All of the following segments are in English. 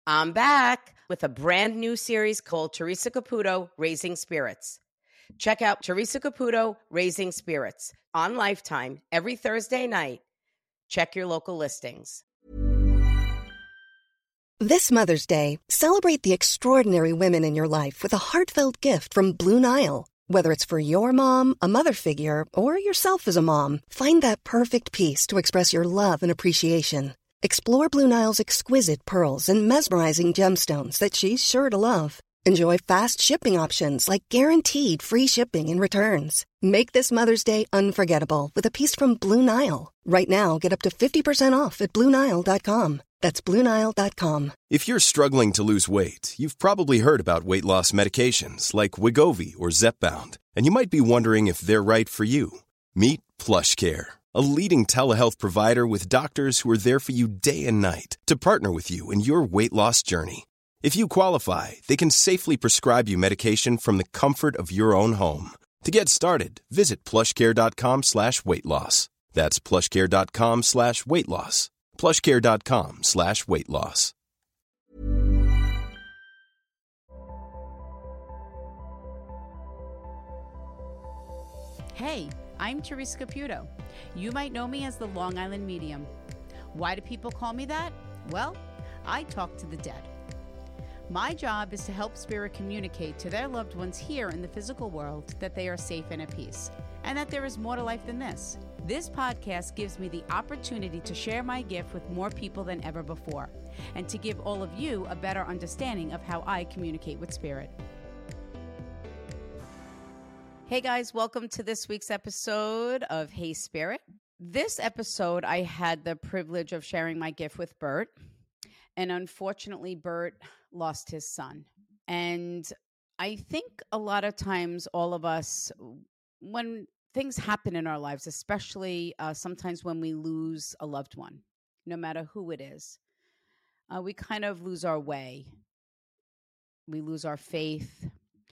I'm back with a brand new series called Teresa Caputo, Raising Spirits. Check out Teresa Caputo, Raising Spirits on Lifetime every Thursday night. Check your local listings. This Mother's Day, celebrate the extraordinary women in your life with a heartfelt gift from Blue Nile. Whether it's for your mom, a mother figure, or yourself as a mom, find that perfect piece to express your love and appreciation. Explore Blue Nile's exquisite pearls and mesmerizing gemstones that she's sure to love. Enjoy fast shipping options like guaranteed free shipping and returns. Make this Mother's Day unforgettable with a piece from Blue Nile. Right now, get up to 50% off at BlueNile.com. That's BlueNile.com. If you're struggling to lose weight, you've probably heard about weight loss medications like Wegovy or Zepbound, and you might be wondering if they're right for you. Meet PlushCare, a leading telehealth provider with doctors who are there for you day and night to partner with you in your weight loss journey. If you qualify, they can safely prescribe you medication from the comfort of your own home. To get started, visit plushcare.com/weight loss. That's plushcare.com/weight loss. plushcare.com/weight loss. Hey, I'm Teresa Caputo. You might know me as the Long Island Medium. Why do people call me that? Well, I talk to the dead. My job is to help spirit communicate to their loved ones here in the physical world that they are safe and at peace, and that there is more to life than this. This podcast gives me the opportunity to share my gift with more people than ever before, and to give all of you a better understanding of how I communicate with spirit. Hey guys, welcome to this week's episode of Hey Spirit. This episode, I had the privilege of sharing my gift with Bert, and unfortunately, Bert lost his son. And I think a lot of times all of us, when things happen in our lives, especially sometimes when we lose a loved one, no matter who it is, we kind of lose our way. We lose our faith.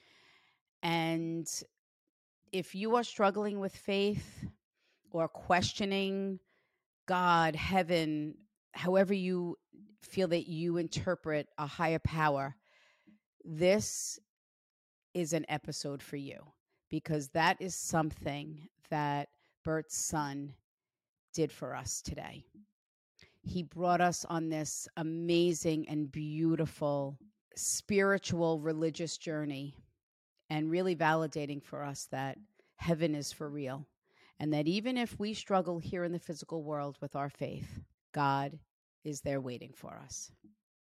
And if you are struggling with faith or questioning God, heaven, however you feel that you interpret a higher power, this is an episode for you, because that is something that Bert's son did for us today. He brought us on this amazing and beautiful spiritual religious journey, and really validating for us that heaven is for real, and that even if we struggle here in the physical world with our faith, God is there waiting for us.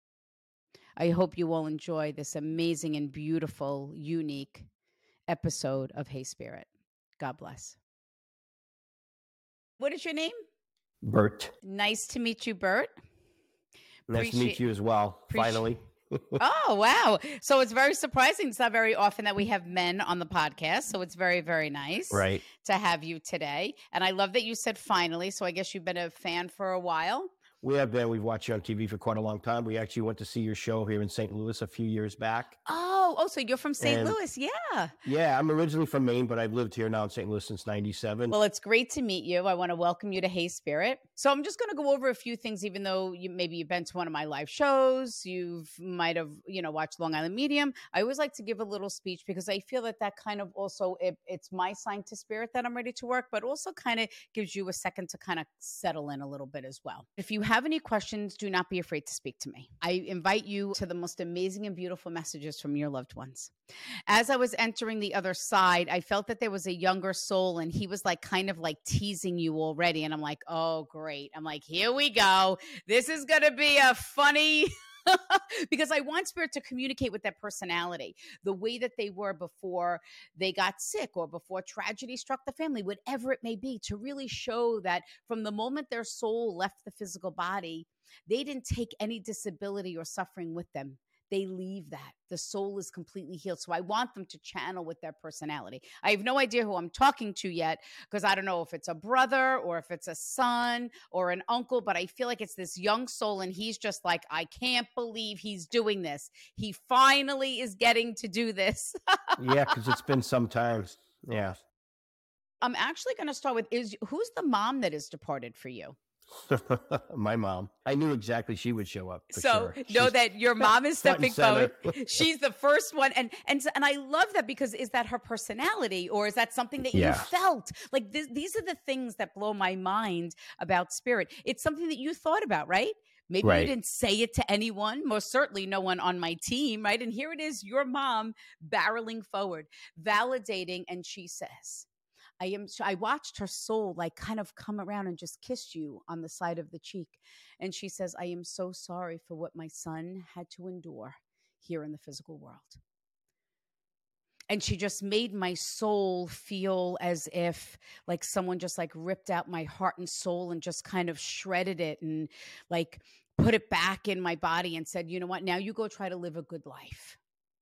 I hope you all enjoy this amazing and beautiful, unique episode of Hey Spirit. God bless. What is your name? Bert. Nice to meet you, Bert. Nice to meet you as well, finally. Oh, wow. So it's very surprising. It's not very often that we have men on the podcast. So it's very, very nice to have you today. And I love that you said finally. So I guess you've been a fan for a while. We have been. We've watched you on TV for quite a long time. We actually went to see your show here in St. Louis a few years back. Oh, so you're from St. Louis. Yeah. Yeah, I'm originally from Maine, but I've lived here now in St. Louis since 97. Well, it's great to meet you. I want to welcome you to Hey Spirit. So I'm just going to go over a few things, even though you've been to one of my live shows. You might have, watched Long Island Medium. I always like to give a little speech because I feel that kind of also, it's my sign to spirit that I'm ready to work, but also kind of gives you a second to kind of settle in a little bit as well. If you have any questions, do not be afraid to speak to me. I invite you to the most amazing and beautiful messages from your loved ones. As I was entering the other side, I felt that there was a younger soul, and he was kind of teasing you already. And I'm like, oh, great. I'm like, here we go. This is going to be a funny because I want spirit to communicate with their personality, the way that they were before they got sick or before tragedy struck the family, whatever it may be, to really show that from the moment their soul left the physical body, they didn't take any disability or suffering with them. They leave that. The soul is completely healed. So I want them to channel with their personality. I have no idea who I'm talking to yet, because I don't know if it's a brother or if it's a son or an uncle, but I feel like it's this young soul, and he's just like, I can't believe he's doing this. He finally is getting to do this. Yeah, because it's been some time. Yeah. I'm actually going to start with, who's the mom that is departed for you? My mom. I knew exactly she would show up. For So sure. know She's that your mom is front and stepping forward. center. She's the first one. And I love that, because is that her personality, or is that something that you Yeah. felt? Like these are the things that blow my mind about spirit. It's something that you thought about, right? Maybe Right. you didn't say it to anyone, most certainly no one on my team, right? And here it is, your mom barreling forward, validating. And she says, I watched her soul like kind of come around and just kiss you on the side of the cheek. And she says, I am so sorry for what my son had to endure here in the physical world. And she just made my soul feel as if like someone just like ripped out my heart and soul and just kind of shredded it and like put it back in my body and said, you know what, now you go try to live a good life.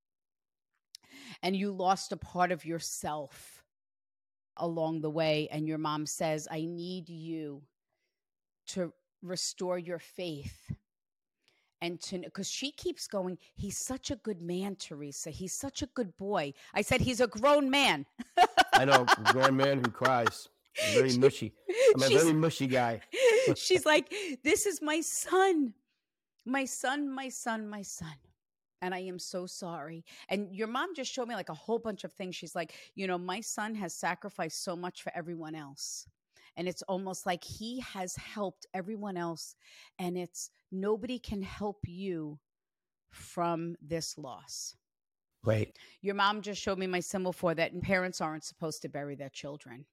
And you lost a part of yourself along the way. And your mom says, I need you to restore your faith. And to, because she keeps going, he's such a good man, Teresa. He's such a good boy. I said, he's a grown man. I know, grown man who cries. Very mushy. I'm a very mushy guy. She's like, this is my son. My son, my son, my son. And I am so sorry. And your mom just showed me like a whole bunch of things. She's like, you know, my son has sacrificed so much for everyone else. And it's almost like he has helped everyone else. And it's nobody can help you from this loss. Right. Your mom just showed me my symbol for that. And parents aren't supposed to bury their children.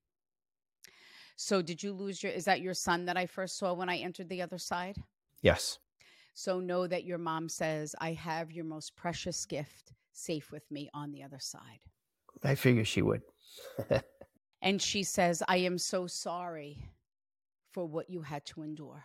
So did you lose is that your son that I first saw when I entered the other side? Yes. So know that your mom says, I have your most precious gift safe with me on the other side. I figure she would. And she says, I am so sorry for what you had to endure.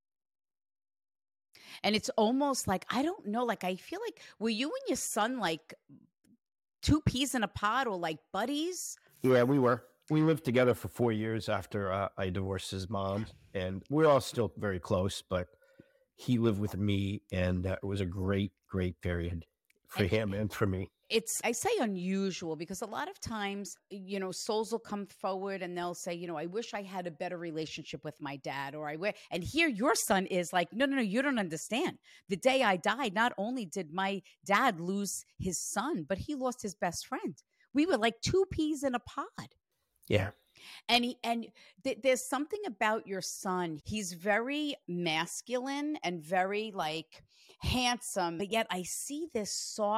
And it's almost like, I don't know, like I feel like, were you and your son like two peas in a pod or like buddies? Yeah, we were. We lived together for 4 years after I divorced his mom. And we're all still very close, but he lived with me, and it was a great, great period for him and for me. I say unusual because a lot of times, you know, souls will come forward and they'll say, you know, I wish I had a better relationship with my dad, or and here your son is like, no, you don't understand. The day I died, not only did my dad lose his son, but he lost his best friend. We were like two peas in a pod. Yeah. And there's something about your son. He's very masculine and very like handsome, but yet I see this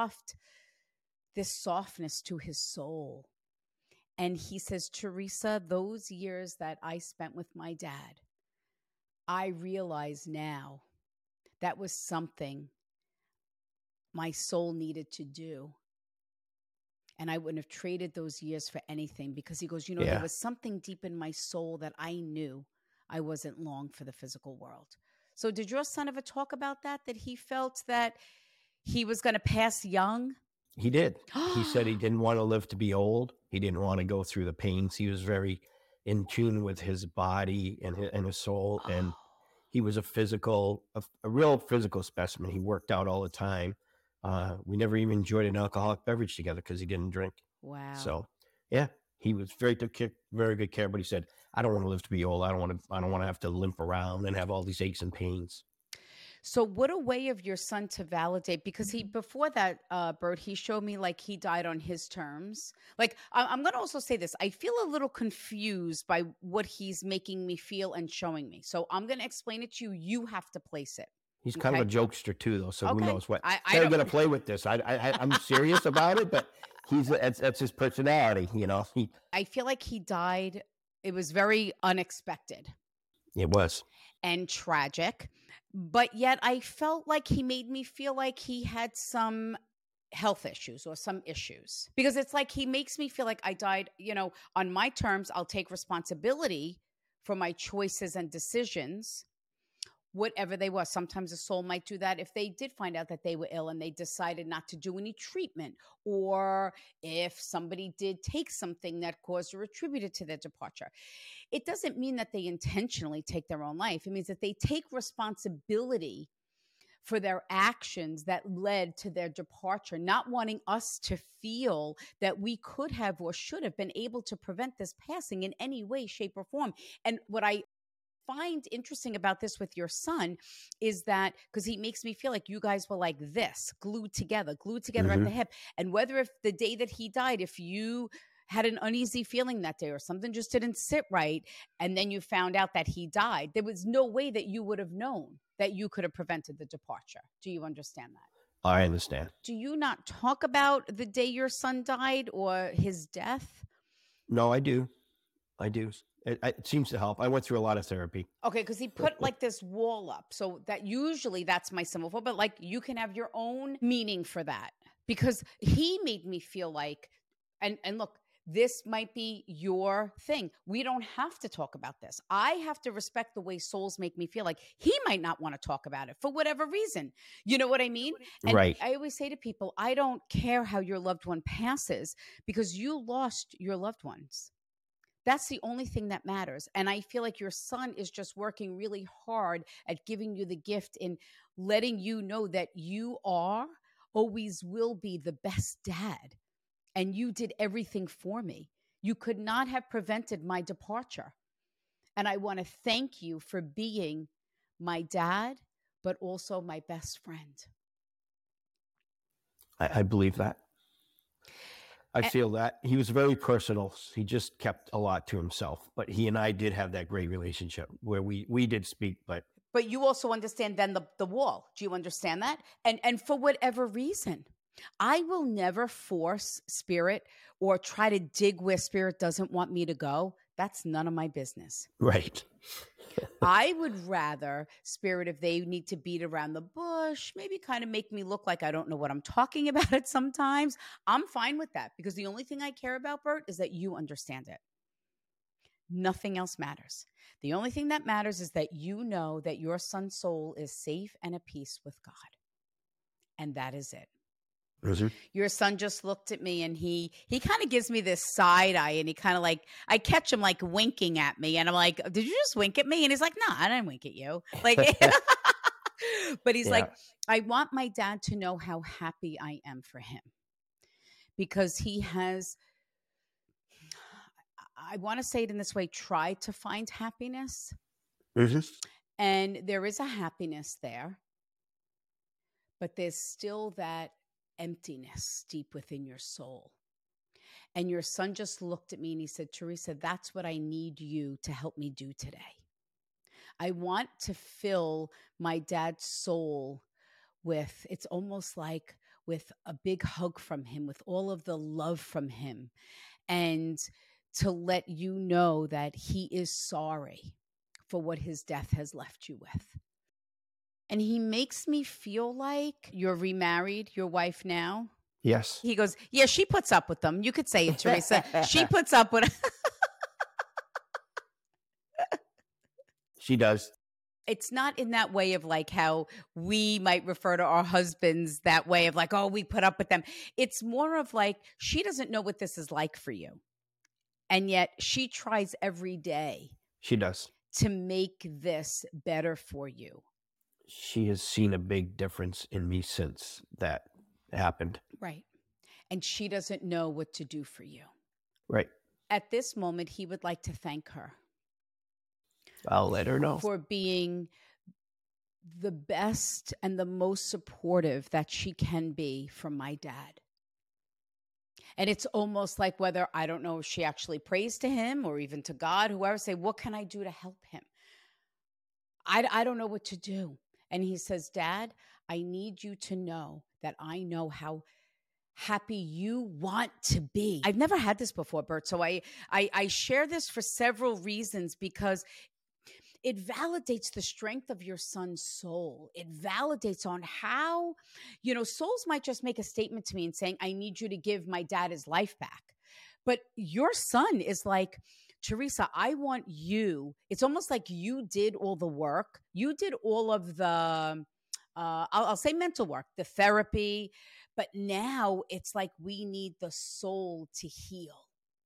softness to his soul. And he says, Teresa, those years that I spent with my dad, I realize now that was something my soul needed to do. And I wouldn't have traded those years for anything, because he goes, you know, there was something deep in my soul that I knew I wasn't long for the physical world. So did your son ever talk about that he felt that he was going to pass young? He did. He said he didn't want to live to be old. He didn't want to go through the pains. He was very in tune with his body and his soul. And he was a real physical specimen. He worked out all the time. We never even enjoyed an alcoholic beverage together because he didn't drink. Wow. So, yeah, he was took very good care. But he said, "I don't want to live to be old. I don't want to have to limp around and have all these aches and pains." So, what a way of your son to validate, because before that, Bert, he showed me like he died on his terms. Like, I'm going to also say this: I feel a little confused by what he's making me feel and showing me. So, I'm going to explain it to you. You have to place it. He's kind of a jokester too, though. So who knows what? I'm going to play with this. I'm serious about it, but that's his personality, you know. I feel like he died. It was very unexpected. It was. And tragic. But yet I felt like he made me feel like he had some health issues or some issues. Because it's like he makes me feel like I died, you know, on my terms. I'll take responsibility for my choices and decisions, whatever they were. Sometimes a soul might do that if they did find out that they were ill and they decided not to do any treatment, or if somebody did take something that caused or attributed to their departure. It doesn't mean that they intentionally take their own life. It means that they take responsibility for their actions that led to their departure, not wanting us to feel that we could have or should have been able to prevent this passing in any way, shape, or form. And what I find interesting about this with your son is that because he makes me feel like you guys were like this, glued together at the hip. And whether if the day that he died, if you had an uneasy feeling that day or something just didn't sit right, and then you found out that he died, there was no way that you would have known that you could have prevented the departure. Do you understand that? I understand. Do you not talk about the day your son died or his death? No, I do. It seems to help. I went through a lot of therapy. Okay, because he put like this wall up. So that usually that's my symbol for, but like you can have your own meaning for that. Because he made me feel like, and look, this might be your thing. We don't have to talk about this. I have to respect the way souls make me feel like he might not want to talk about it for whatever reason. You know what I mean? And right. I always say to people, I don't care how your loved one passes because you lost your loved ones. That's the only thing that matters. And I feel like your son is just working really hard at giving you the gift in letting you know that you are, always will be the best dad. And you did everything for me. You could not have prevented my departure. And I want to thank you for being my dad, but also my best friend. I believe that. I feel that. He was very personal. He just kept a lot to himself. But he and I did have that great relationship where we did speak, but you also understand then the wall. Do you understand that? And for whatever reason, I will never force spirit or try to dig where spirit doesn't want me to go. That's none of my business. Right. I would rather spirit, if they need to beat around the bush, maybe kind of make me look like I don't know what I'm talking about it sometimes. I'm fine with that because the only thing I care about, Bert, is that you understand it. Nothing else matters. The only thing that matters is that you know that your son's soul is safe and at peace with God. And that is it. Your son just looked at me and he kind of gives me this side eye and he kind of like, I catch him like winking at me and I'm like, did you just wink at me? And he's like, no, I didn't wink at you. Like, but he's like, I want my dad to know how happy I am for him because he has, I want to say it in this way, tried to find happiness. And there is a happiness there, but there's still that emptiness deep within your soul. And your son just looked at me and he said, Teresa, that's what I need you to help me do today. I want to fill my dad's soul with, it's almost like with a big hug from him, with all of the love from him, and to let you know that he is sorry for what his death has left you with. And he makes me feel like you're remarried, your wife now. Yes. He goes, yeah, she puts up with them. You could say it, Teresa. She puts up with She does. It's not in that way of like how we might refer to our husbands that way of like, oh, we put up with them. It's more of like, she doesn't know what this is like for you. And yet she tries every day. She does. To make this better for you. She has seen a big difference in me since that happened. Right. And she doesn't know what to do for you. Right. At this moment, he would like to thank her. I'll let her know. For being the best and the most supportive that she can be for my dad. And it's almost like whether, I don't know if she actually prays to him or even to God, whoever, say, what can I do to help him? I don't know what to do. And he says, Dad, I need you to know that I know how happy you want to be. I've never had this before, Bert. So I share this for several reasons because it validates the strength of your son's soul. It validates on how, souls might just make a statement to me and saying, I need you to give my dad his life back. But your son is like, Teresa, I want you. It's almost like you did all the work. You did all of the, I'll say mental work, the therapy. But now it's like we need the soul to heal.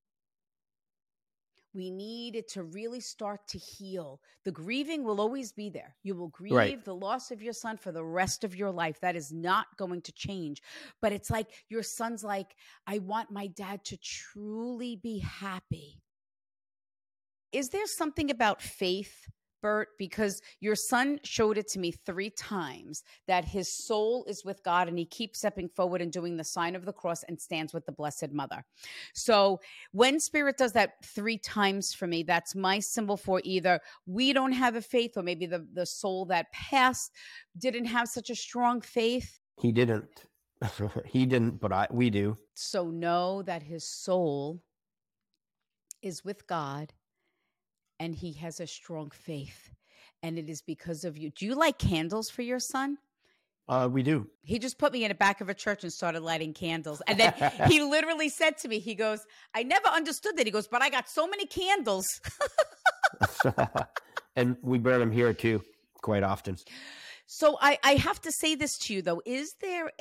We need it to really start to heal. The grieving will always be there. You will grieve the loss of your son for the rest of your life. That is not going to change. But it's like your son's like, I want my dad to truly be happy. Is there something about faith Bert, because your son showed it to me 3 times that his soul is with God and he keeps stepping forward and doing the sign of the cross and stands with the Blessed Mother. So when Spirit does that 3 times for me, that's my symbol for either we don't have a faith or maybe the soul that passed didn't have such a strong faith. He didn't. He didn't, but we do. So know that his soul is with God and he has a strong faith. And it is because of you. Do you light candles for your son? We do. He just put me in the back of a church and started lighting candles. And then he literally said to me, he goes, I never understood that. He goes, but I got so many candles. And we burn them here too, quite often. So I have to say this to you though. Is there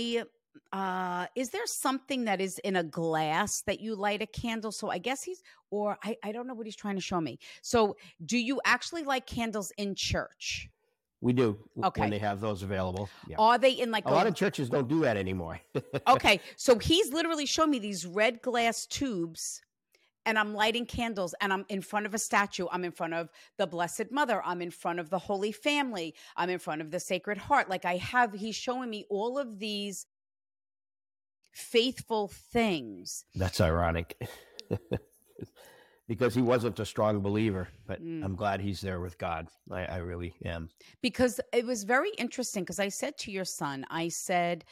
something that is in a glass that you light a candle? So I guess I don't know what he's trying to show me. So do you actually light candles in church? We do. Okay. When they have those available. Yeah. Are they in like a lot of churches don't do that anymore. Okay. So he's literally showing me these red glass tubes and I'm lighting candles and I'm in front of a statue. I'm in front of the Blessed Mother. I'm in front of the Holy Family. I'm in front of the Sacred Heart. Like he's showing me all of these faithful things. That's ironic. Because he wasn't a strong believer, but I'm glad he's there with God. I really am. Because it was very interesting because I said to your son, I said,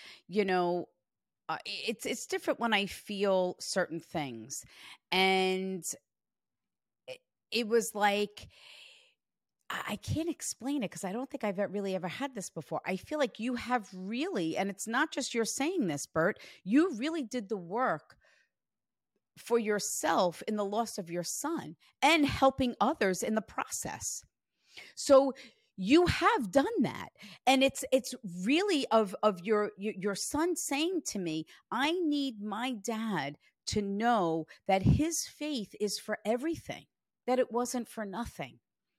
it's different when I feel certain things. And it was like, I can't explain it because I don't think I've really ever had this before. I feel like you have really, and it's not just you're saying this, Bert, you really did the work for yourself in the loss of your son and helping others in the process. So you have done that. And it's really of your son saying to me, I need my dad to know that his faith is for everything, that it wasn't for nothing.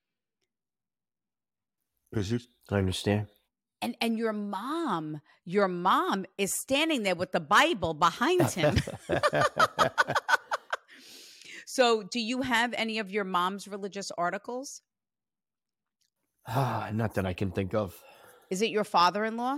I understand. And your mom is standing there with the Bible behind him. So do you have any of your mom's religious articles? Not that I can think of. Is it your father-in-law?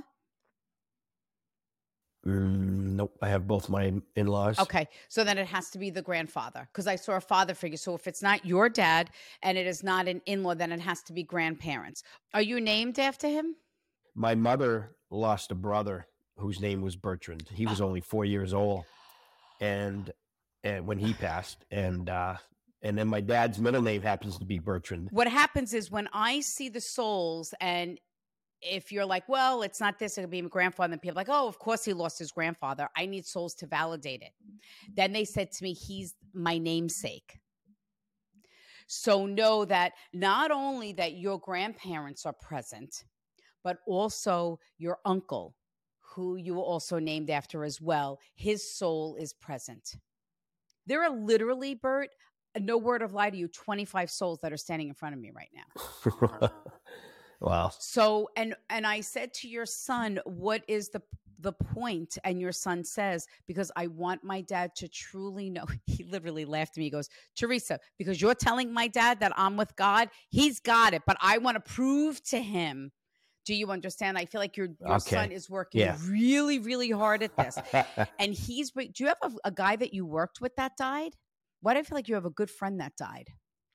Nope. I have both my in-laws. Okay. So then it has to be the grandfather because I saw a father figure. So if it's not your dad and it is not an in-law, then it has to be grandparents. Are you named after him? My mother lost a brother whose name was Bertrand. He was only 4 years old. And when he passed, and then my dad's middle name happens to be Bertrand. What happens is when I see the souls, and if you're like, well, it's not this, it'll be my grandfather, and people are like, oh, of course he lost his grandfather. I need souls to validate it. Then they said to me, he's my namesake. So know that not only that your grandparents are present, but also your uncle, who you were also named after as well, his soul is present. There are literally, Bert, no word of lie to you, 25 souls that are standing in front of me right now. Wow. So, and I said to your son, what is the point? And your son says, because I want my dad to truly know. He literally laughed at me. He goes, Teresa, because you're telling my dad that I'm with God, he's got it. But I want to prove to him. Do you understand? I feel like your son is working really, really hard at this. And do you have a guy that you worked with that died? Why do I feel like you have a good friend that died?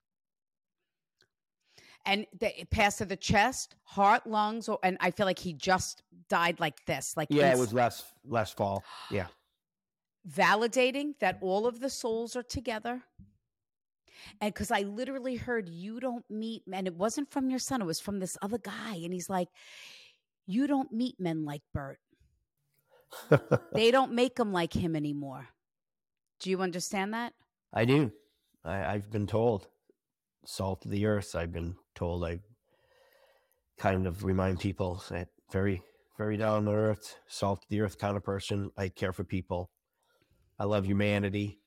And it passed to the chest, heart, lungs, and I feel like he just died like this. It was last fall. Yeah. Validating that all of the souls are together. And because I literally heard you don't meet, and it wasn't from your son, it was from this other guy. And he's like, you don't meet men like Bert. They don't make them like him anymore. Do you understand that? I do. I've been told. Salt of the earth. I've been told I kind of remind people that very, very down to earth, salt of the earth kind of person. I care for people. I love humanity.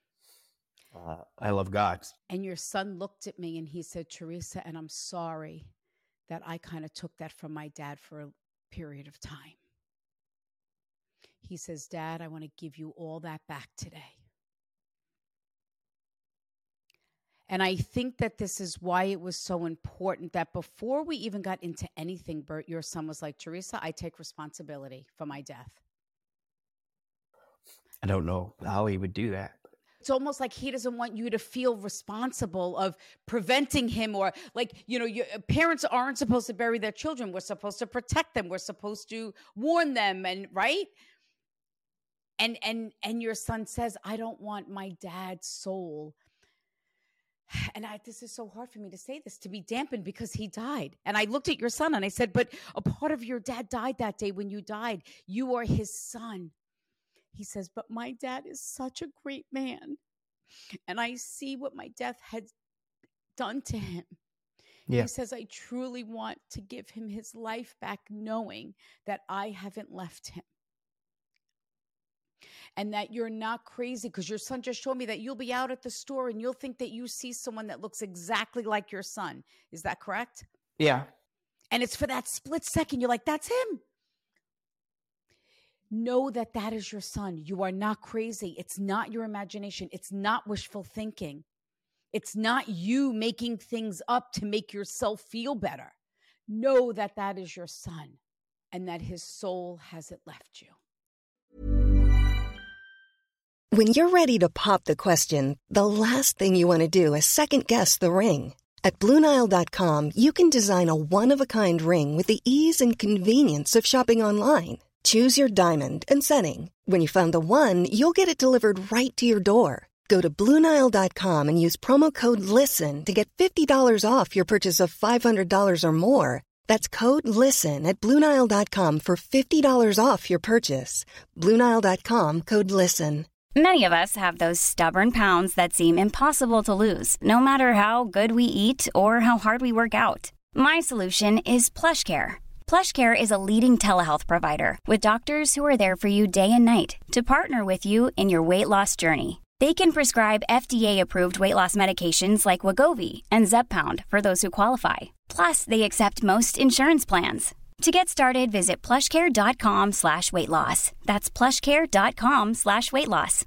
I love God. And your son looked at me and he said, Teresa, and I'm sorry that I kind of took that from my dad for a period of time. He says, Dad, I want to give you all that back today. And I think that this is why it was so important that before we even got into anything, Bert, your son was like, Teresa, I take responsibility for my death. I don't know how he would do that. It's almost like he doesn't want you to feel responsible of preventing him, or like, your parents aren't supposed to bury their children. We're supposed to protect them. We're supposed to warn them, and right? And your son says, I don't want my dad's soul. And this is so hard for me to say this, to be dampened because he died. And I looked at your son and I said, but a part of your dad died that day when you died. You are his son. He says, but my dad is such a great man. And I see what my death had done to him. Yeah. He says, I truly want to give him his life back, knowing that I haven't left him. And that you're not crazy, because your son just showed me that you'll be out at the store and you'll think that you see someone that looks exactly like your son. Is that correct? Yeah. And it's for that split second. You're like, that's him. Know that that is your son. You are not crazy. It's not your imagination. It's not wishful thinking. It's not you making things up to make yourself feel better. Know that that is your son and that his soul hasn't left you. When you're ready to pop the question, the last thing you want to do is second-guess the ring. At BlueNile.com, you can design a one-of-a-kind ring with the ease and convenience of shopping online. Choose your diamond and setting. When you find the one, you'll get it delivered right to your door. Go to BlueNile.com and use promo code LISTEN to get $50 off your purchase of $500 or more. That's code LISTEN at BlueNile.com for $50 off your purchase. BlueNile.com, code LISTEN. Many of us have those stubborn pounds that seem impossible to lose, no matter how good we eat or how hard we work out. My solution is PlushCare. PlushCare is a leading telehealth provider with doctors who are there for you day and night to partner with you in your weight loss journey. They can prescribe FDA-approved weight loss medications like Wegovy and Zepbound for those who qualify. Plus, they accept most insurance plans. To get started, visit plushcare.com/weightloss. That's plushcare.com/weightloss.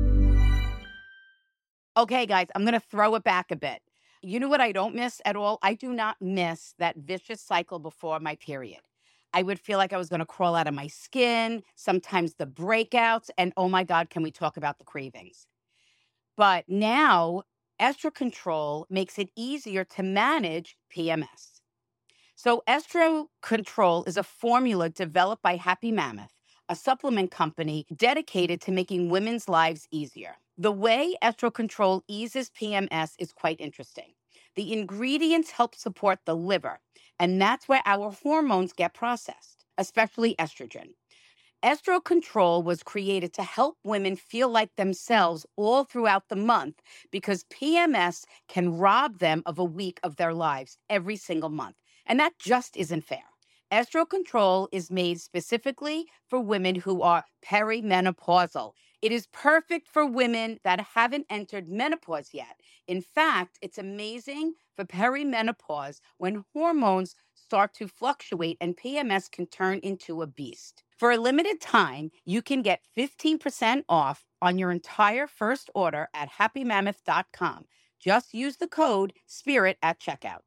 Okay, guys, I'm going to throw it back a bit. You know what I don't miss at all? I do not miss that vicious cycle before my period. I would feel like I was going to crawl out of my skin, sometimes the breakouts, and oh my God, can we talk about the cravings? But now, Estro Control makes it easier to manage PMS. So Estro Control is a formula developed by Happy Mammoth, a supplement company dedicated to making women's lives easier. The way Estro Control eases PMS is quite interesting. The ingredients help support the liver, and that's where our hormones get processed, especially estrogen. Estro Control was created to help women feel like themselves all throughout the month, because PMS can rob them of a week of their lives every single month. And that just isn't fair. Estro Control is made specifically for women who are perimenopausal. It is perfect for women that haven't entered menopause yet. In fact, it's amazing for perimenopause, when hormones start to fluctuate and PMS can turn into a beast. For a limited time, you can get 15% off on your entire first order at happymammoth.com. Just use the code SPIRIT at checkout.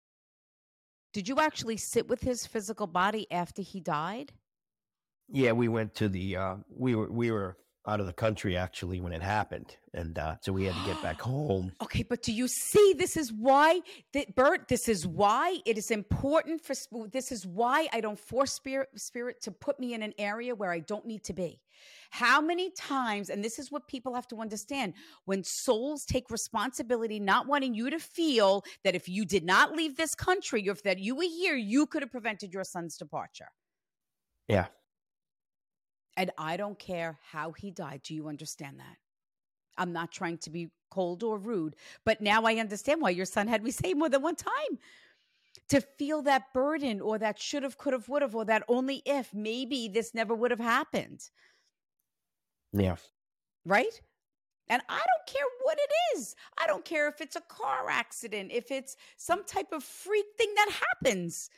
Did you actually sit with his physical body after he died? Yeah, we went to the we were out of the country actually when it happened, and so we had to get back home. Okay, but do you see? This is why, Bert. This is why it is important for. This is why I don't force spirit to put me in an area where I don't need to be. How many times, and this is what people have to understand, when souls take responsibility, not wanting you to feel that if you did not leave this country, or if that you were here, you could have prevented your son's departure. Yeah. And I don't care how he died. Do you understand that? I'm not trying to be cold or rude, but now I understand why your son had me say more than one time. To feel that burden, or that should have, could have, would have, or that only if, maybe this never would have happened. Yeah. Right? And I don't care what it is. I don't care if it's a car accident, if it's some type of freak thing that happens.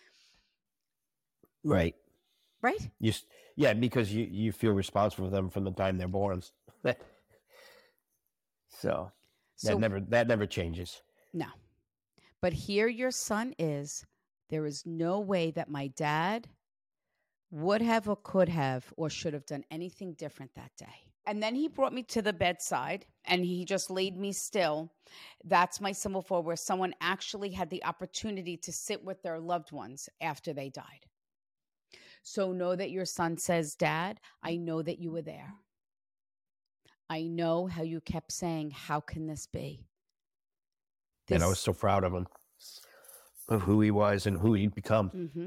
Right. Right? Yeah, because you feel responsible for them from the time they're born. So So, that never changes. No. But here your son is. There is no way that my dad would have or could have or should have done anything different that day. And then he brought me to the bedside and he just laid me still. That's my symbol for where someone actually had the opportunity to sit with their loved ones after they died. So know that your son says, Dad, I know that you were there. I know how you kept saying, how can this be? And I was so proud of him, of who he was and who he'd become. Mm-hmm.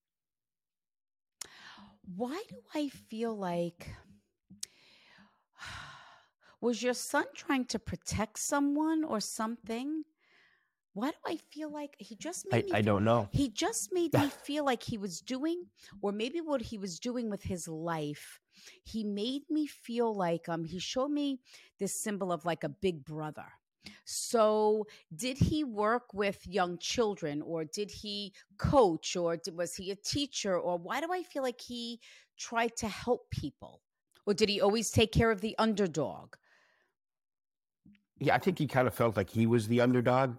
Why do I feel like, was your son trying to protect someone or something? Why do I feel like he just made me I don't know. He just made me feel like he was doing, or maybe what he was doing with his life, he made me feel like he showed me this symbol of like a big brother. So did he work with young children, or did he coach, or was he a teacher, or why do I feel like he tried to help people? Or did he always take care of the underdog? Yeah, I think he kind of felt like he was the underdog.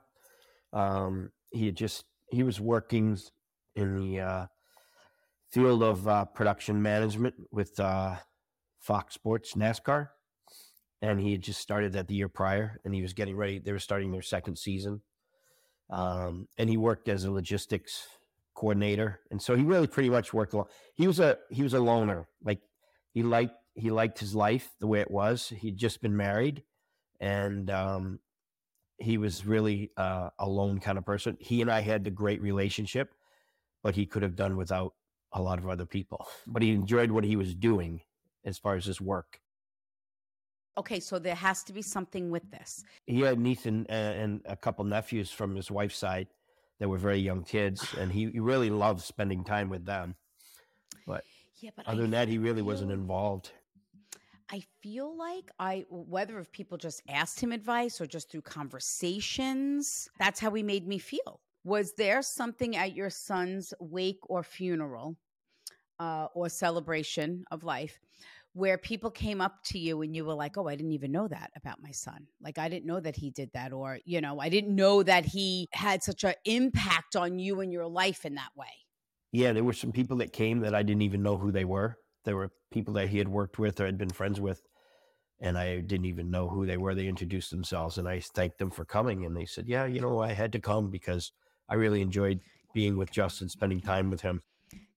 He was working in the field of production management with Fox Sports NASCAR. And he had just started that the year prior, and he was getting ready. They were starting their second season. And he worked as a logistics coordinator. And so he really pretty much worked alone. He was a loner. Like he liked his life the way it was. He'd just been married, and he was really a lone kind of person. He and I had a great relationship, but he could have done without a lot of other people. But he enjoyed what he was doing as far as his work. Okay, so there has to be something with this. He had a niece and a couple nephews from his wife's side that were very young kids, and he really loved spending time with them. But other than that, he really wasn't involved. I feel like whether if people just asked him advice or just through conversations, that's how he made me feel. Was there something at your son's wake or funeral or celebration of life where people came up to you and you were like, oh, I didn't even know that about my son. Like, I didn't know that he did that. Or, I didn't know that he had such an impact on you and your life in that way. Yeah, there were some people that came that I didn't even know who they were. There were people that he had worked with or had been friends with, and I didn't even know who they were. They introduced themselves, and I thanked them for coming. And they said, yeah, I had to come because I really enjoyed being with Justin, spending time with him.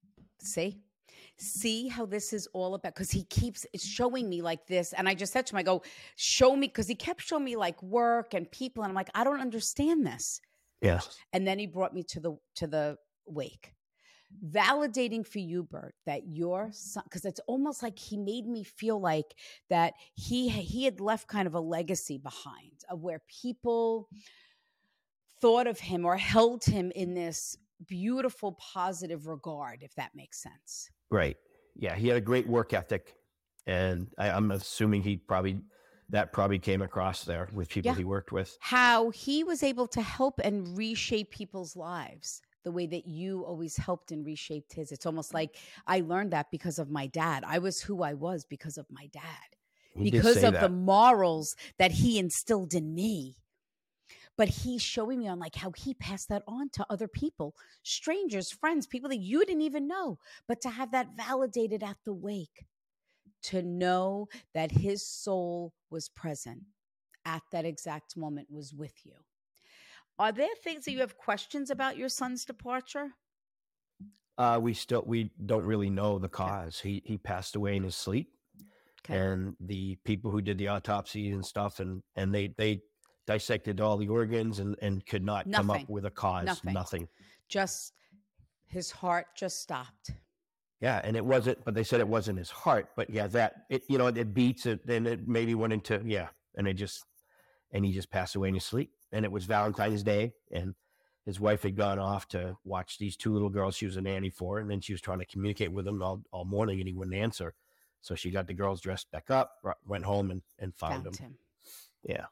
See how this is all about, because he keeps showing me like this. And I just said to him, I go, show me, because he kept showing me like work and people. And I'm like, I don't understand this. Yes. And then he brought me to the wake. Validating for you, Bert, that your son, because it's almost like he made me feel like that he had left kind of a legacy behind of where people thought of him or held him in this beautiful, positive regard, if that makes sense. Right. Yeah, he had a great work ethic, and I'm assuming that probably came across there with people he worked with. How he was able to help and reshape people's lives the way that you always helped and reshaped his. It's almost like I learned that because of my dad. I was who I was because of my dad, because of the morals that he instilled in me. But he's showing me on like how he passed that on to other people, strangers, friends, people that you didn't even know, but to have that validated at the wake, to know that his soul was present at that exact moment, was with you. Are there things that you have questions about your son's departure? We don't really know the cause. He passed away in his sleep. Okay. And the people who did the autopsy and stuff, and they dissected all the organs and could not come up with a cause. Nothing. Just his heart just stopped. Yeah, and it wasn't, but they said it wasn't his heart. But yeah, it beats it, then it maybe went into, and he just passed away in his sleep. And it was Valentine's Day, and his wife had gone off to watch these two little girls she was a nanny for, and then she was trying to communicate with him all morning, and he wouldn't answer. So she got the girls dressed back up, went home, and found him. Yeah.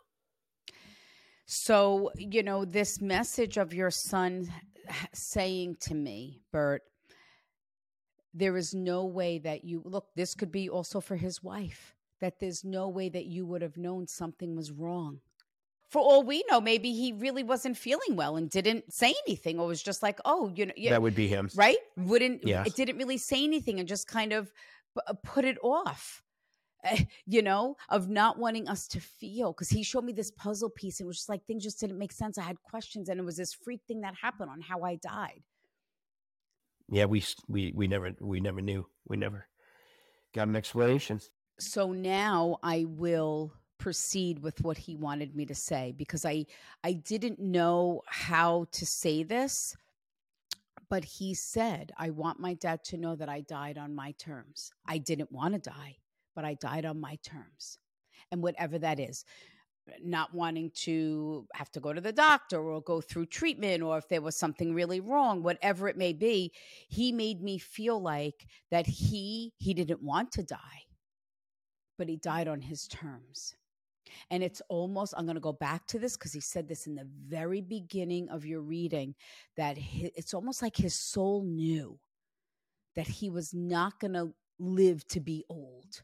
So, this message of your son saying to me, Bert, there is no way that this could be also for his wife, that there's no way that you would have known something was wrong for all we know, maybe he really wasn't feeling well and didn't say anything, or was just like, oh, that would be him. Right? Yes. It didn't really say anything and just kind of put it off, of not wanting us to feel. Because he showed me this puzzle piece. And it was just like, things just didn't make sense. I had questions, and it was this freak thing that happened on how I died. Yeah, we never knew. We never got an explanation. So now I will proceed with what he wanted me to say, because I didn't know how to say this, but he said, I want my dad to know that I died on my terms. I didn't want to die, but I died on my terms. And whatever that is, not wanting to have to go to the doctor or go through treatment, or if there was something really wrong, whatever it may be, he made me feel like that he didn't want to die, but he died on his terms. And it's almost, I'm going to go back to this because he said this in the very beginning of your reading, that it's almost like his soul knew that he was not going to live to be old.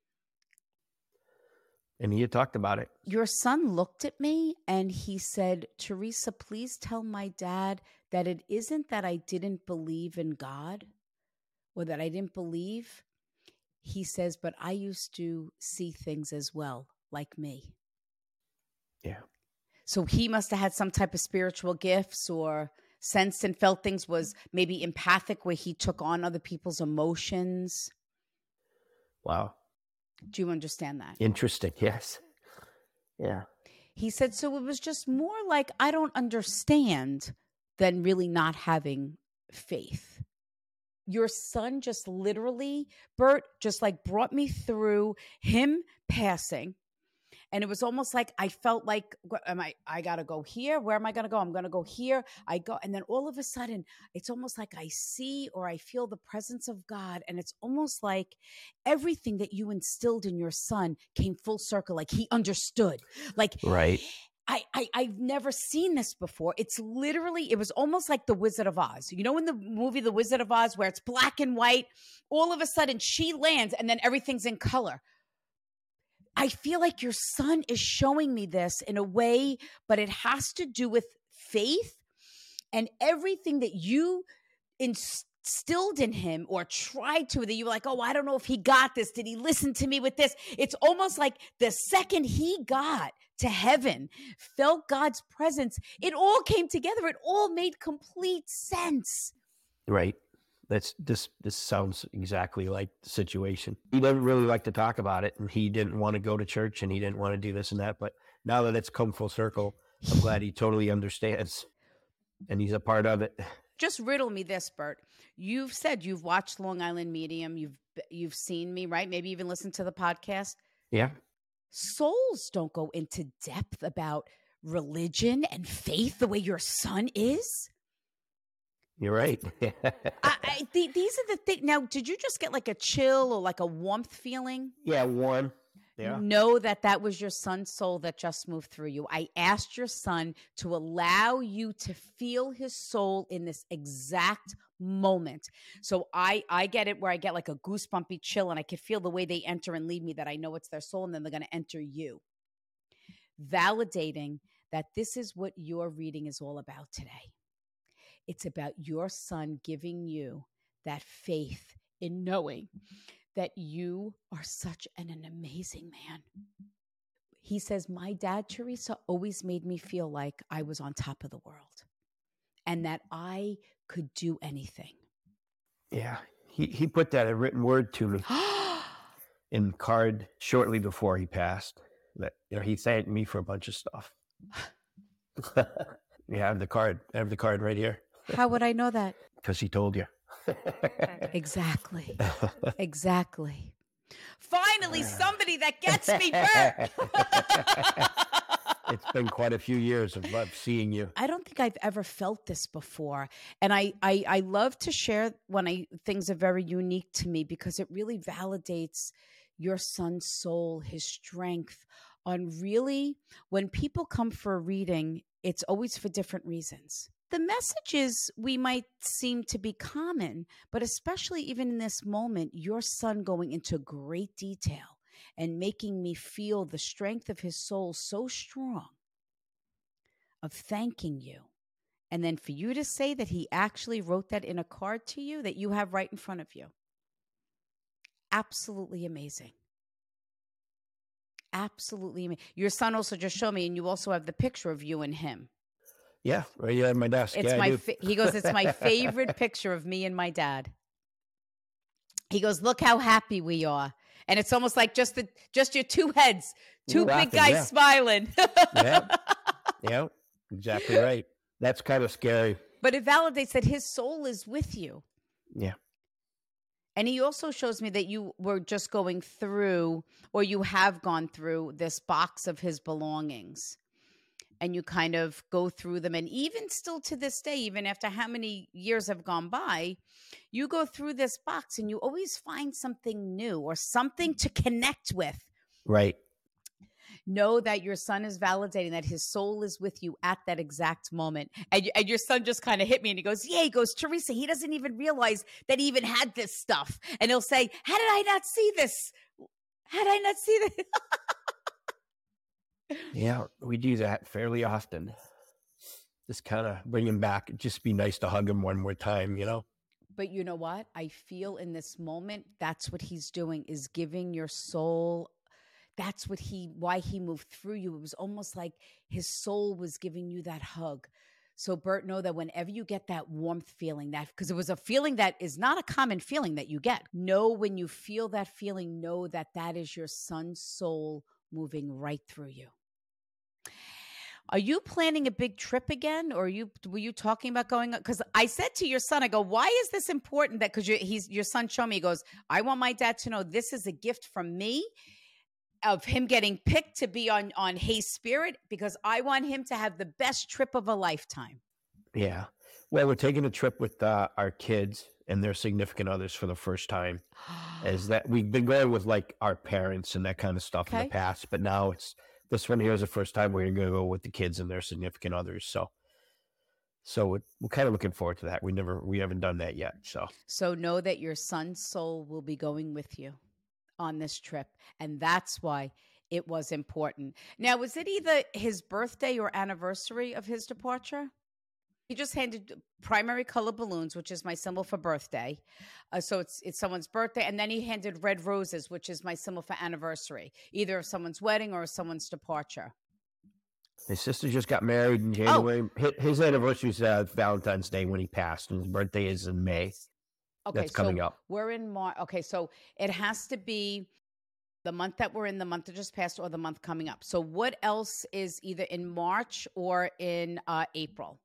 And he had talked about it. Your son looked at me and he said, Teresa, please tell my dad that it isn't that I didn't believe in God or that I didn't believe. He says, but I used to see things as well, like me. Yeah. So he must have had some type of spiritual gifts or sensed and felt things, was maybe empathic, where he took on other people's emotions. Wow. Do you understand that? Interesting. Yes. Yeah. He said, so it was just more like, I don't understand, than really not having faith. Your son just literally, Bert, just like brought me through him passing. And it was almost like I felt like, I got to go here. Where am I going to go? I'm going to go here. I go. And then all of a sudden, it's almost like I see or I feel the presence of God. And it's almost like everything that you instilled in your son came full circle. Like he understood. Like, right. I've never seen this before. It's literally, it was almost like The Wizard of Oz. You know, in the movie The Wizard of Oz, where it's black and white, all of a sudden she lands and then everything's in color. I feel like your son is showing me this in a way, but it has to do with faith and everything that you instilled in him or tried to, that you were like, oh, I don't know if he got this. Did he listen to me with this? It's almost like the second he got to heaven, felt God's presence, it all came together. It all made complete sense. Right. This sounds exactly like the situation. He doesn't really like to talk about it, and he didn't want to go to church, and he didn't want to do this and that. But now that it's come full circle, I'm glad he totally understands, and he's a part of it. Just riddle me this, Bert. You've said you've watched Long Island Medium. You've seen me, right? Maybe even listened to the podcast. Yeah. Souls don't go into depth about religion and faith the way your son is. You're right. These are the things. Now, did you just get like a chill or like a warmth feeling? Yeah, warm. Yeah. Know that was your son's soul that just moved through you. I asked your son to allow you to feel his soul in this exact moment. So I get it, where I get like a goosebumpy chill and I can feel the way they enter and leave me, that I know it's their soul, and then they're going to enter you. Validating that this is what your reading is all about today. It's about your son giving you that faith in knowing that you are such an amazing man. He says, my dad, Teresa, always made me feel like I was on top of the world and that I could do anything. Yeah. He put that in written word to me in card shortly before he passed. That, he thanked me for a bunch of stuff. You have the card. I have the card right here. How would I know that? Because he told you. Exactly. Exactly. Finally, somebody that gets me, Bert. It's been quite a few years of love seeing you. I don't think I've ever felt this before. And I love to share when things are very unique to me, because it really validates your son's soul, his strength on really, when people come for a reading, it's always for different reasons. The messages we might seem to be common, but especially even in this moment, your son going into great detail and making me feel the strength of his soul so strong of thanking you. And then for you to say that he actually wrote that in a card to you that you have right in front of you. Absolutely amazing. Absolutely amazing. Your son also just showed me, and you also have the picture of you and him. Yeah, right here on my desk. It's Yeah, he goes, it's my favorite picture of me and my dad. He goes, look how happy we are. And it's almost like just your two heads, two We're big laughing, guys yeah. smiling. Yeah, exactly right. That's kind of scary. But it validates that his soul is with you. Yeah. And he also shows me that you were just going through, or you have gone through this box of his belongings. And you kind of go through them. And even still to this day, even after how many years have gone by, you go through this box and you always find something new or something to connect with. Right. Know that your son is validating that his soul is with you at that exact moment. And your son just kind of hit me and he goes, yeah, he goes, Teresa, he doesn't even realize that he even had this stuff. And he'll say, how did I not see this? How did I not see this? Yeah, we do that fairly often. Just kind of bring him back. It'd just be nice to hug him one more time, you know? But you know what? I feel in this moment, that's what he's doing, is giving your soul. That's why he moved through you. It was almost like his soul was giving you that hug. So Bert, know that whenever you get that warmth feeling, that because it was a feeling that is not a common feeling that you get. Know when you feel that feeling, know that that is your son's soul moving right through you. Are you planning a big trip again, or were you talking about going? Because I said to your son, I go, why is this important? That because your son showed me, he goes, I want my dad to know this is a gift from me, of him getting picked to be on Hey Spirit, because I want him to have the best trip of a lifetime. Yeah. Well, we're taking a trip with our kids and their significant others for the first time. Is that we've been going with like our parents and that kind of stuff in the past, but now this one here is the first time we're going to go with the kids and their significant others. So we're kind of looking forward to that. We haven't done that yet. So know that your son's soul will be going with you on this trip. And that's why it was important. Now, was it either his birthday or anniversary of his departure? He just handed primary color balloons, which is my symbol for birthday. So it's someone's birthday. And then he handed red roses, which is my symbol for anniversary, either of someone's wedding or someone's departure. His sister just got married in January. Oh. His anniversary is Valentine's Day when he passed, and his birthday is in May. Okay, that's coming up. We're in March. Okay, so it has to be the month that we're in, the month that just passed, or the month coming up. So what else is either in March or in April?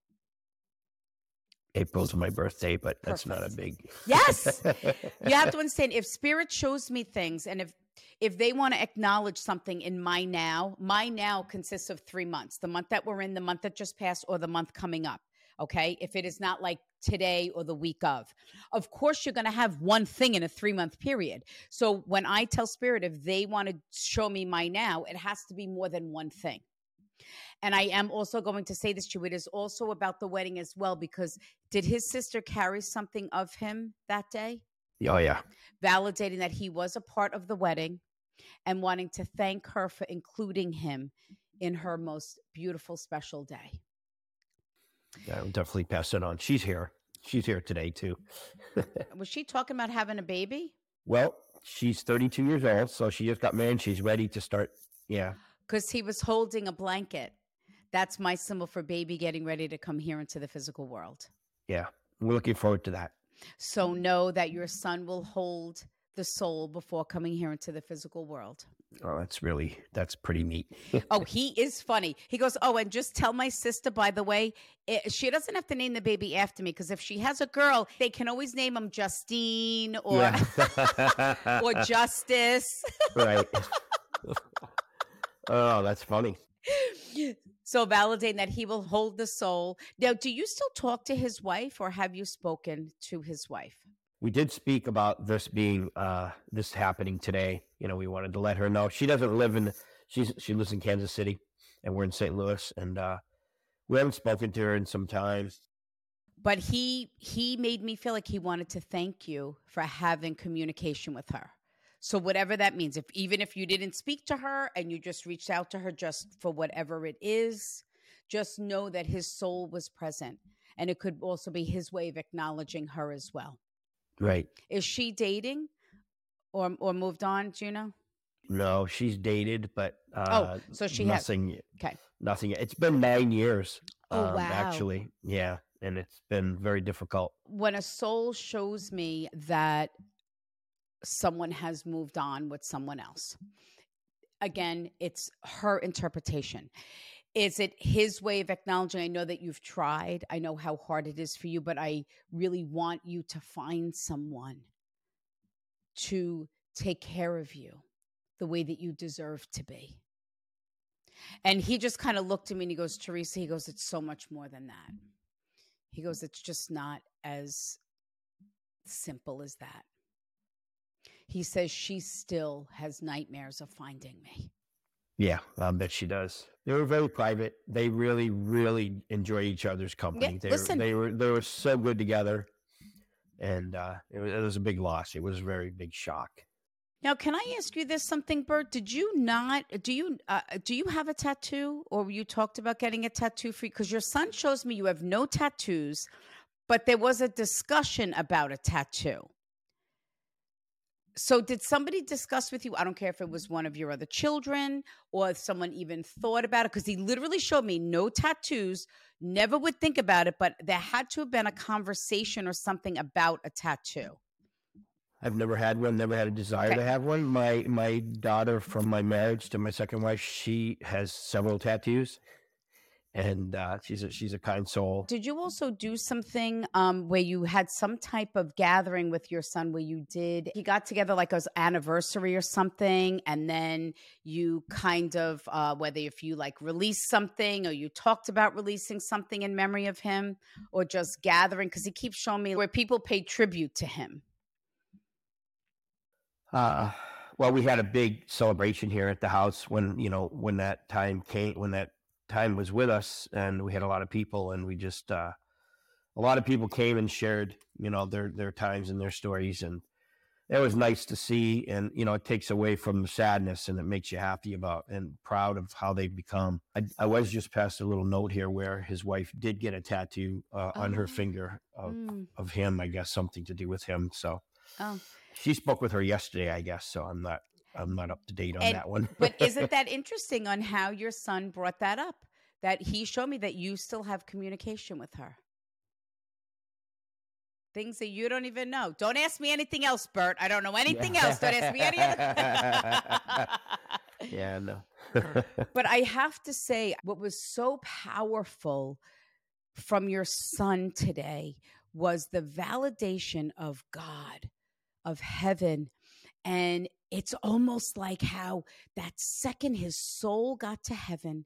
April's my birthday, but that's not a big... Yes! You have to understand, if Spirit shows me things, and if they want to acknowledge something in my now consists of 3 months. The month that we're in, the month that just passed, or the month coming up. Okay? If it is not like today or the week of. Of course, you're going to have one thing in a 3-month period. So when I tell Spirit, if they want to show me my now, it has to be more than one thing. And I am also going to say this to you. It is also about the wedding as well, because did his sister carry something of him that day? Oh, yeah. Validating that he was a part of the wedding and wanting to thank her for including him in her most beautiful, special day. Yeah, I'll definitely pass it on. She's here. She's here today, too. Was she talking about having a baby? Well, she's 32 years old, so she just got married. She's ready to start. Yeah. Because he was holding a blanket. That's my symbol for baby getting ready to come here into the physical world. Yeah, we're looking forward to that. So know that your son will hold the soul before coming here into the physical world. Oh, that's pretty neat. Oh, he is funny. He goes, oh, and just tell my sister, by the way, she doesn't have to name the baby after me, because if she has a girl, they can always name him Justine or, or Justice. Right. Oh, that's funny. So validating that he will hold the soul. Now, do you still talk to his wife, or have you spoken to his wife? We did speak about this being, this happening today. You know, we wanted to let her know. She doesn't live she lives in Kansas City, and we're in St. Louis, and we haven't spoken to her in some time. But he made me feel like he wanted to thank you for having communication with her. So whatever that means, even if you didn't speak to her and you just reached out to her just for whatever it is, just know that his soul was present. And it could also be his way of acknowledging her as well. Right. Is she dating or moved on, do you know? No, she's dated, but so she nothing. Okay. Nothing. It's been 9 years. Oh, wow. Actually, yeah, and it's been very difficult. When a soul shows me that someone has moved on with someone else, again, it's her interpretation. Is it his way of acknowledging, I know that you've tried, I know how hard it is for you, but I really want you to find someone to take care of you the way that you deserve to be. And he just kind of looked at me and he goes, Teresa, he goes, it's so much more than that. He goes, it's just not as simple as that. He says she still has nightmares of finding me. Yeah, I bet she does. They were very private. They really, really enjoy each other's company. Yeah, they were so good together, and it was a big loss. It was a very big shock. Now, can I ask you this something, Bert? Do you have a tattoo, or you talked about getting a tattoo for you? Because your son shows me you have no tattoos, but there was a discussion about a tattoo. So did somebody discuss with you? I don't care if it was one of your other children or if someone even thought about it, because he literally showed me no tattoos, never would think about it, but there had to have been a conversation or something about a tattoo. I've never had one, never had a desire to have one. My daughter from my marriage to my second wife, she has several tattoos. And she's a kind soul. Did you also do something where you had some type of gathering with your son where you got together like as anniversary or something, and then you kind of, whether if you like released something or you talked about releasing something in memory of him or just gathering? Because he keeps showing me where people pay tribute to him. Well, we had a big celebration here at the house when that time came, when that time was with us, and we had a lot of people, and we just a lot of people came and shared their times and their stories, and it was nice to see. And it takes away from the sadness, and it makes you happy about and proud of how they've become. I was just passed a little note here where his wife did get a tattoo on her finger of him, I guess something to do with him. So she spoke with her yesterday, I guess, so I'm not up to date on that one. But isn't that interesting on how your son brought that up? That he showed me that you still have communication with her. Things that you don't even know. Don't ask me anything else, Bert. I don't know anything else. Don't ask me anything. Yeah, no. But I have to say, what was so powerful from your son today was the validation of God, of heaven. And it's almost like how that second his soul got to heaven,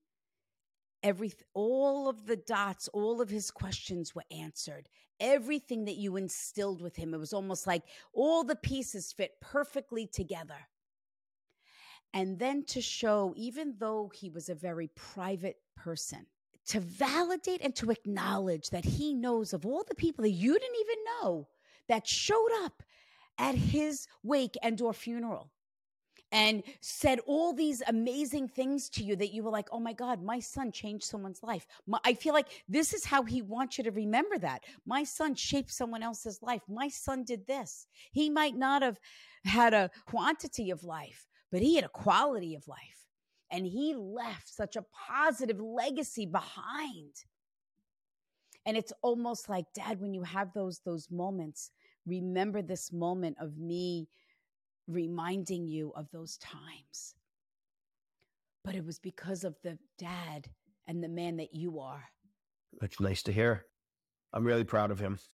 all of the dots, all of his questions were answered. Everything that you instilled with him, it was almost like all the pieces fit perfectly together. And then to show, even though he was a very private person, to validate and to acknowledge that he knows of all the people that you didn't even know that showed up at his wake and or funeral and said all these amazing things to you that you were like, oh my God, my son changed someone's life. I feel like this is how he wants you to remember that. My son shaped someone else's life. My son did this. He might not have had a quantity of life, but he had a quality of life. And he left such a positive legacy behind. And it's almost like, Dad, when you have those moments, remember this moment of me reminding you of those times. But it was because of the dad and the man that you are. That's nice to hear. I'm really proud of him.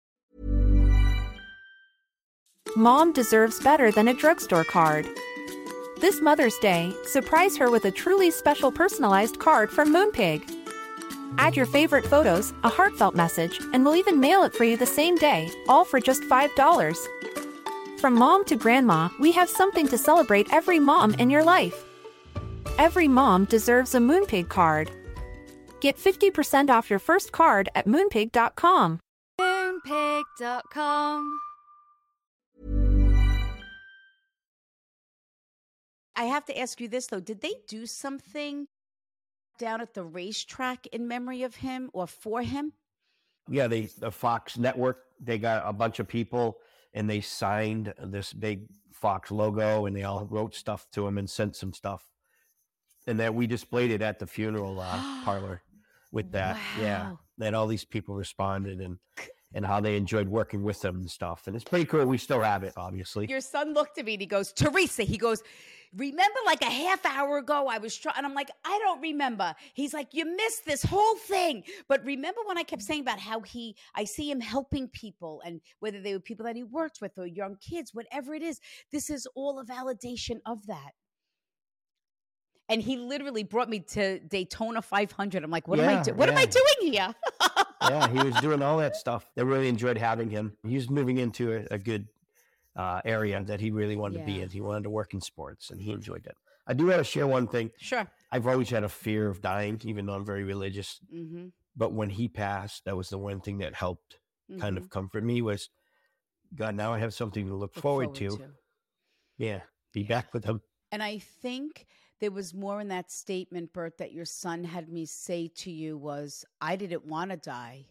Mom deserves better than a drugstore card. This Mother's Day, surprise her with a truly special personalized card from Moonpig. Add your favorite photos, a heartfelt message, and we'll even mail it for you the same day, all for just $5. From mom to grandma, we have something to celebrate every mom in your life. Every mom deserves a Moonpig card. Get 50% off your first card at Moonpig.com. Moonpig.com. I have to ask you this, though. Did they do something down at the racetrack in memory of him or for him? Yeah, the Fox network, they got a bunch of people and they signed this big Fox logo and they all wrote stuff to him and sent some stuff. And then we displayed it at the funeral parlor with that. Wow. Yeah. And all these people responded and how they enjoyed working with them and stuff. And it's pretty cool. We still have it, obviously. Your son looked at me and he goes, Teresa, he goes, remember like a half hour ago I was trying, and I'm like, I don't remember. He's like, you missed this whole thing. But remember when I kept saying about how I see him helping people, and whether they were people that he worked with or young kids, whatever it is, this is all a validation of that. And he literally brought me to Daytona 500. I'm like, what am I doing here? Yeah, he was doing all that stuff. They really enjoyed having him. He was moving into a good area that he really wanted to be in. He wanted to work in sports, and he enjoyed it. I do want to share one thing. Sure. I've always had a fear of dying, even though I'm very religious. Mm-hmm. But when he passed, that was the one thing that helped kind of comfort me was, God, now I have something to look forward to. Yeah, be back with him. And I think there was more in that statement, Bert, that your son had me say to you was, I didn't want to die.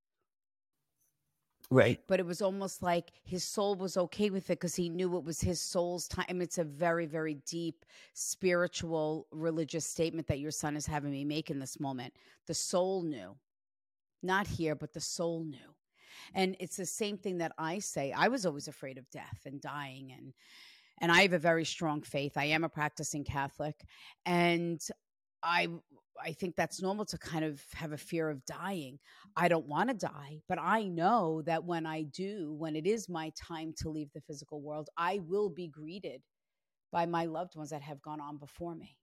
Right. But it was almost like his soul was okay with it because he knew it was his soul's time. I mean, it's a very, very deep spiritual, religious statement that your son is having me make in this moment. The soul knew. Not here, but the soul knew. And it's the same thing that I say. I was always afraid of death and dying, and I have a very strong faith. I am a practicing Catholic, and I think that's normal to kind of have a fear of dying. I don't want to die, but I know that when it is my time to leave the physical world, I will be greeted by my loved ones that have gone on before me.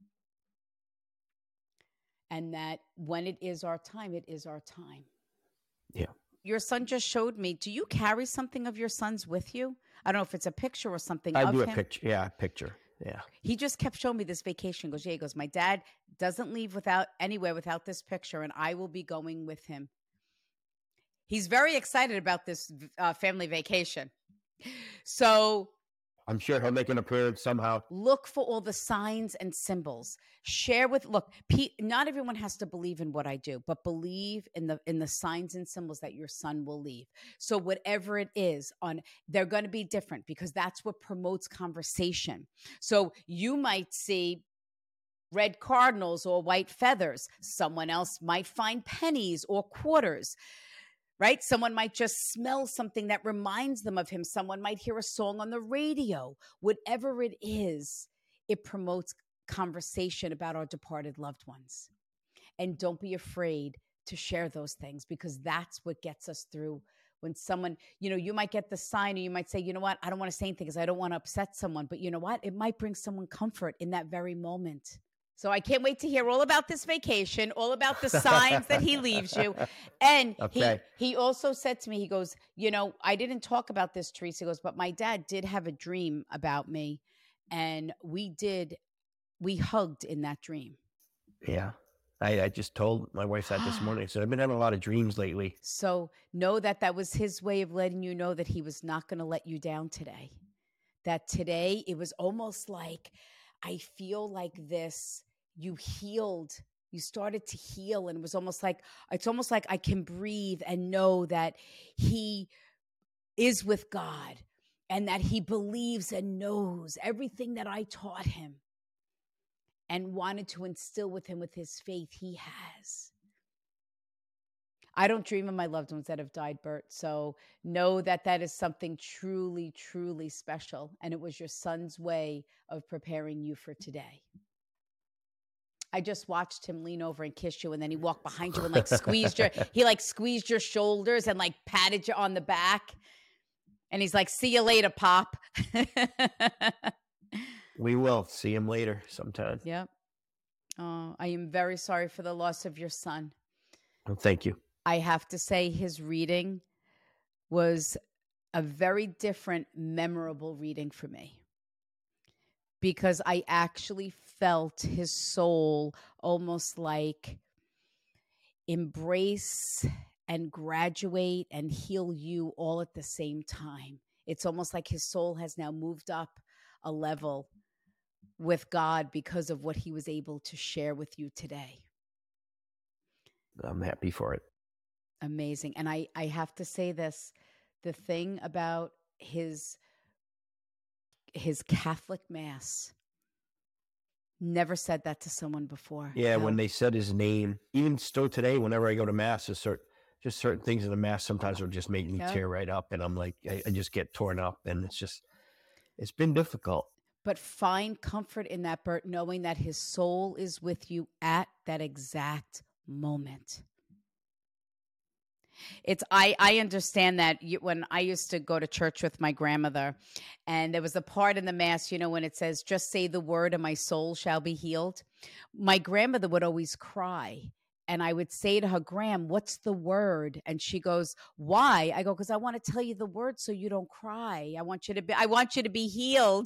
And that when it is our time, it is our time. Yeah. Your son just showed me. Do you carry something of your son's with you? I don't know if it's a picture or something I of do him. a picture. Yeah, a picture. Yeah. He just kept showing me this vacation. He goes, my dad doesn't leave anywhere without this picture, and I will be going with him. He's very excited about this family vacation. So I'm sure he'll make an appearance somehow. Look for all the signs and symbols. Not everyone has to believe in what I do, but believe in the signs and symbols that your son will leave. So whatever it is, they're going to be different because that's what promotes conversation. So you might see red cardinals or white feathers. Someone else might find pennies or quarters. Right? Someone might just smell something that reminds them of him. Someone might hear a song on the radio. Whatever it is, it promotes conversation about our departed loved ones. And don't be afraid to share those things because that's what gets us through. When someone, you might get the sign or you might say, you know what, I don't want to say anything because I don't want to upset someone. But you know what? It might bring someone comfort in that very moment. So I can't wait to hear all about this vacation, all about the signs that he leaves you. And okay. He also said to me, he goes, I didn't talk about this, Teresa. He goes, but my dad did have a dream about me. And we hugged in that dream. Yeah. I just told my wife that this morning. I said, I've been having a lot of dreams lately. So know that was his way of letting you know that he was not going to let you down today. That today it was almost like, I feel like this, you started to heal. And it's almost like I can breathe and know that he is with God and that he believes and knows everything that I taught him and wanted to instill with him with his faith he has. I don't dream of my loved ones that have died, Bert. So know that is something truly, truly special. And it was your son's way of preparing you for today. I just watched him lean over and kiss you. And then he walked behind you and squeezed your shoulders and patted you on the back. And he's like, see you later, Pop. We will see him later sometime. Yep. Oh, I am very sorry for the loss of your son. Well, thank you. I have to say his reading was a very different, memorable reading for me because I actually felt his soul almost like embrace and graduate and heal you all at the same time. It's almost like his soul has now moved up a level with God because of what he was able to share with you today. I'm happy for it. Amazing. And I have to say this, the thing about his Catholic Mass, never said that to someone before. Yeah, when they said his name, even still today, whenever I go to Mass, just certain things in the Mass sometimes will just make me tear right up. And I'm like, I just get torn up. And it's been difficult. But find comfort in that, Bert, knowing that his soul is with you at that exact moment. I understand that when I used to go to church with my grandmother, and there was a part in the Mass, when it says, just say the word and my soul shall be healed. My grandmother would always cry. And I would say to her, Gram, what's the word? And she goes, why? I go, because I want to tell you the word so you don't cry. I want you to be healed.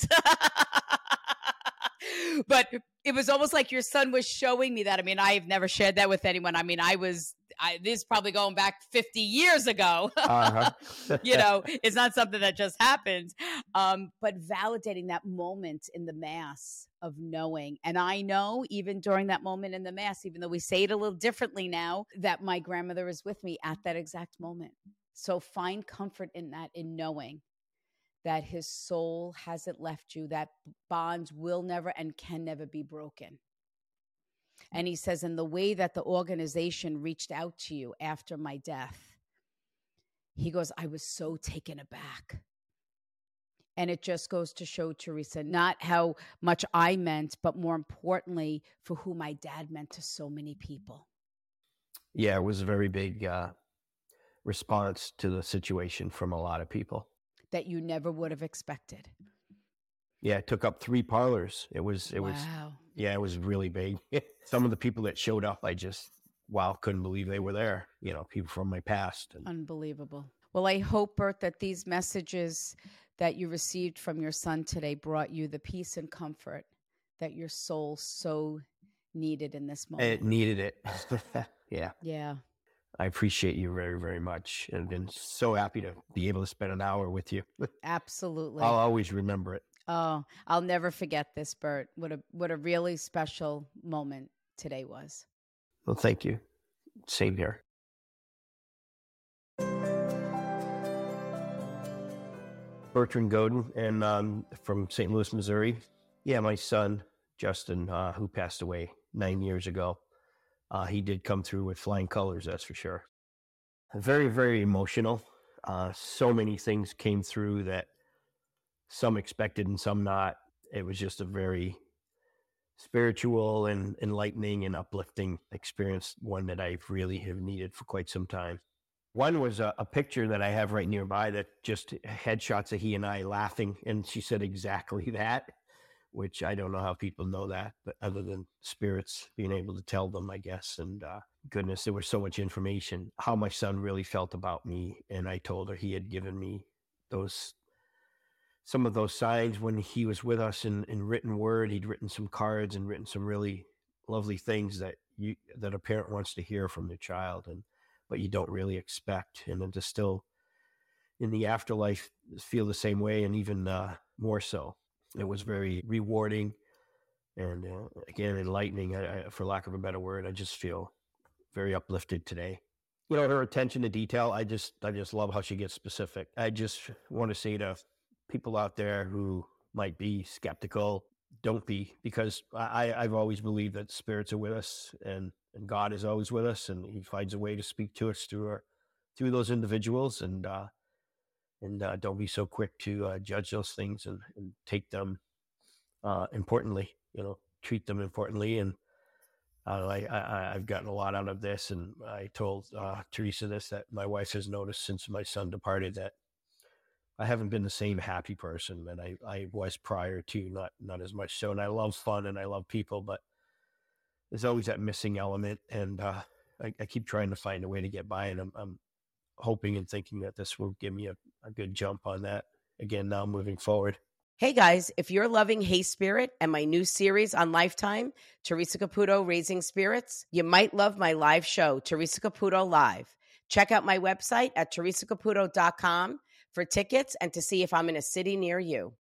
But it was almost like your son was showing me that. I mean, I've never shared that with anyone. I mean, this is probably going back 50 years ago. Uh-huh. It's not something that just happens. But validating that moment in the Mass of knowing. And I know even during that moment in the Mass, even though we say it a little differently now, that my grandmother is with me at that exact moment. So find comfort in that, in knowing that his soul hasn't left you, that bonds will never and can never be broken. And he says, in the way that the organization reached out to you after my death, he goes, I was so taken aback. And it just goes to show, Teresa, not how much I meant, but more importantly, for who my dad meant to so many people. Yeah, it was a very big response to the situation from a lot of people. That you never would have expected. Yeah, it took up 3 parlors. It was, yeah, it was really big. Some of the people that showed up, I just, couldn't believe they were there. People from my past. Unbelievable. Well, I hope, Bert, that these messages that you received from your son today brought you the peace and comfort that your soul so needed in this moment. It needed it. Yeah. Yeah. I appreciate you very, very much, and been so happy to be able to spend an hour with you. Absolutely. I'll always remember it. Oh, I'll never forget this, Bert. What a really special moment today was. Well, thank you. Same here. Bertrand Godin, and from St. Louis, Missouri. Yeah, my son, Justin, who passed away 9 years ago. He did come through with flying colors, that's for sure. Very, very emotional. So many things came through that some expected and some not. It was just a very spiritual and enlightening and uplifting experience, one that I really have needed for quite some time. One was a picture that I have right nearby that just headshots of he and I laughing, and she said exactly that. Which I don't know how people know that, but other than spirits being able to tell them, I guess. And goodness, there was so much information, how my son really felt about me. And I told her he had given me some of those signs when he was with us in written word. He'd written some cards and written some really lovely things that a parent wants to hear from their child, but you don't really expect. And then to still in the afterlife feel the same way, and even more so. It was very rewarding and, again, enlightening, for lack of a better word. I just feel very uplifted today. Her attention to detail, I just love how she gets specific. I just want to say to people out there who might be skeptical, don't be, because I've always believed that spirits are with us and God is always with us, and he finds a way to speak to us through those individuals. And don't be so quick to judge those things and take them importantly, treat them importantly. And I've gotten a lot out of this. And I told Teresa that my wife has noticed since my son departed that I haven't been the same happy person that I was prior to, not as much so. And I love fun and I love people, but there's always that missing element. And I keep trying to find a way to get by, and I'm hoping and thinking that this will give me a good jump on that again now moving forward. Hey guys, if you're loving Hey Spirit and my new series on Lifetime, Teresa Caputo Raising Spirits, you might love my live show, Teresa Caputo Live. Check out my website at teresacaputo.com for tickets and to see if I'm in a city near you.